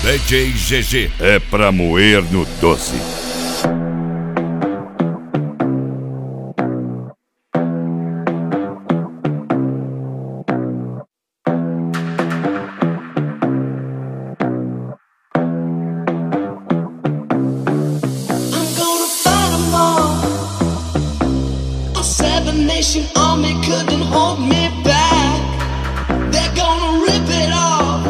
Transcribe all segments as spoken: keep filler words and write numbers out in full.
D J G G é pra moer no doce. Nation army couldn't hold me back. They're gonna rip it off,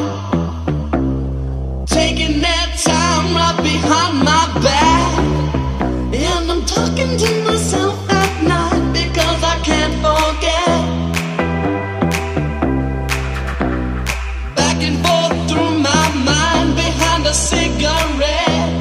taking their time right behind my back. And I'm talking to myself at night because I can't forget. Back and forth through my mind behind a cigarette.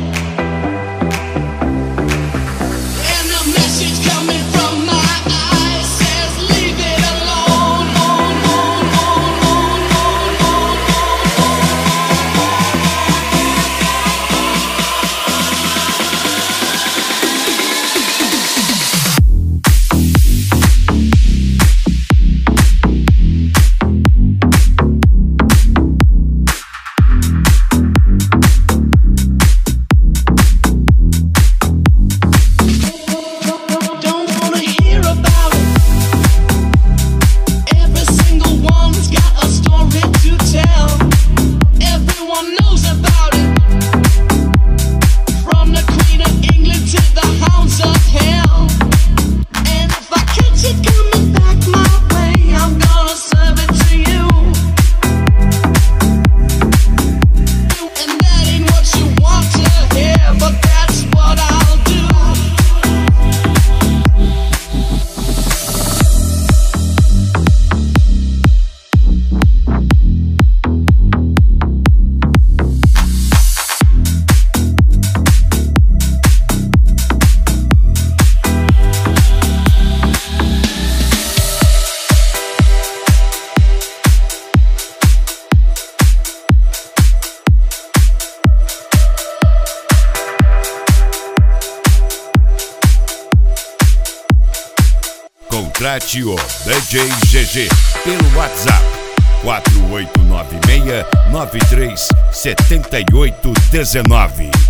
Contrate o D J G G pelo WhatsApp quatro oito nove seis nove três sete oito um nove.